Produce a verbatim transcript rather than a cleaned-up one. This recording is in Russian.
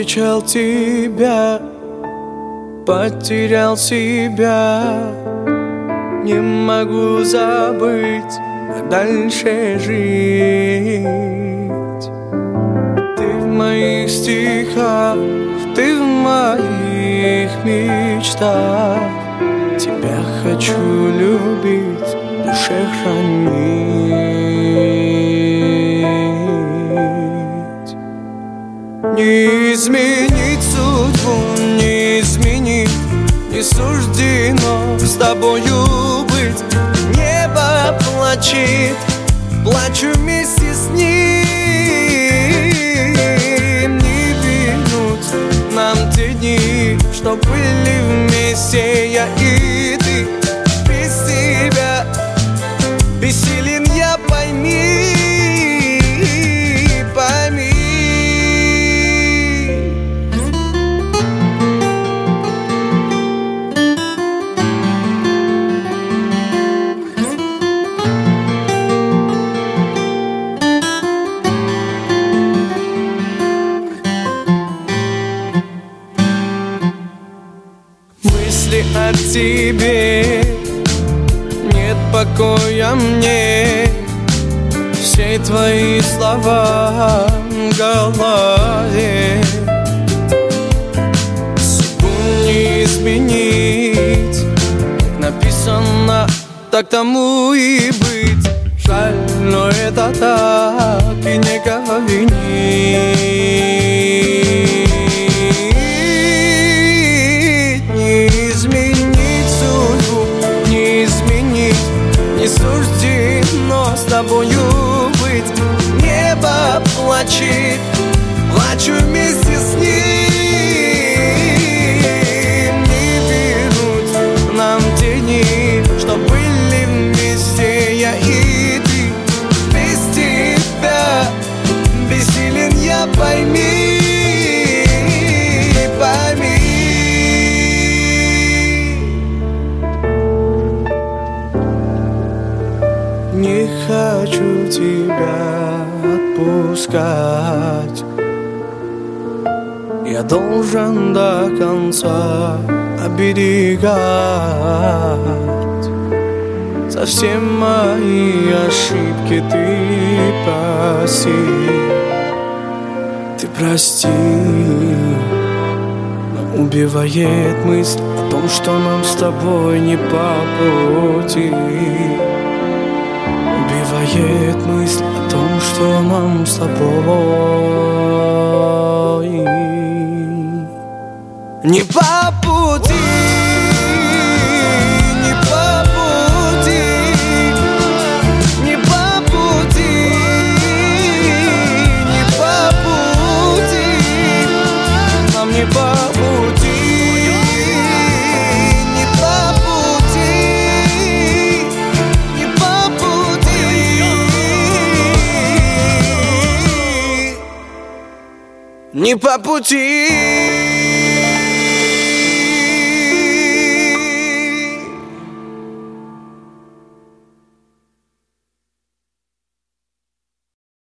встречал тебя, потерял себя. Не могу забыть, как дальше жить. Ты в моих стихах, ты в моих мечтах. Тебя хочу любить, в душе хранить. Не изменить судьбу, не изменить, не суждено с тобою быть. Небо плачет, плачу вместе с ним. Не вернуть нам те дни, что были вместе я и ты. Без тебя бессилен я, пойми, пойми. Мысли о тебе, нет покоя мне. Все твои слова в голове. Судьбу не изменить, как написано, так тому и быть. Жаль, но это так, и некого винить. Не изменить судьбу, не изменить, не суждено с тобою быть. Небо плачет, плачу вместе с ним. Не вернуть нам те дни, что были вместе я и ты. Без тебя бессилен я, пойми, пойми. Не хочу тебя отпускать. Я должен до конца оберегать. За все мои ошибки ты прости. Ты прости. Но убивает мысль о том, что нам с тобой не по пути. Убивает мысль о том, что нам с тобой не по пути, не по пути, не по пути, не по пути, нам не по пути. Не по пути.